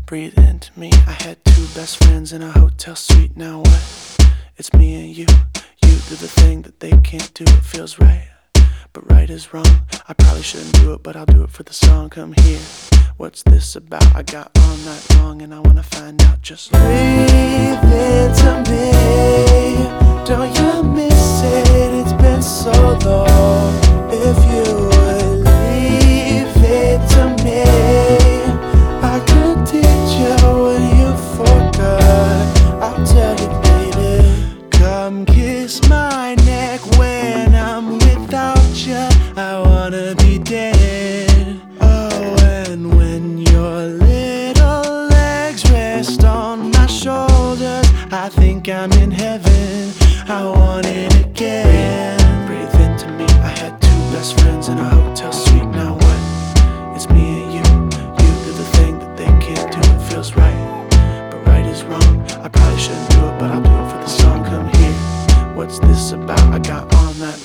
breathe into me. I had two best friends in a hotel suite. Now what? It's me and you. You do the thing that they can't do. It feels right, but right is wrong. I probably shouldn't do it, but I'll do it for the song. Come here, what's this about? I got all night long and I wanna find out. Just breathe into me. Don't you miss it? It's been so long. If you would leave it to me, I could teach you what you forgot. I'll tell you, baby. Come kiss my neck when I'm without you. I wanna be dead. Oh, and when your little legs rest on my shoulders, I think I'm in heaven. I want it again. Breathe into me. I had two best friends in a hotel suite. Now what? It's me and you. You do the thing that they can't do. It feels right, but right is wrong. I probably shouldn't do it, but I'll do it for the song. Come here, what's this about? I got all night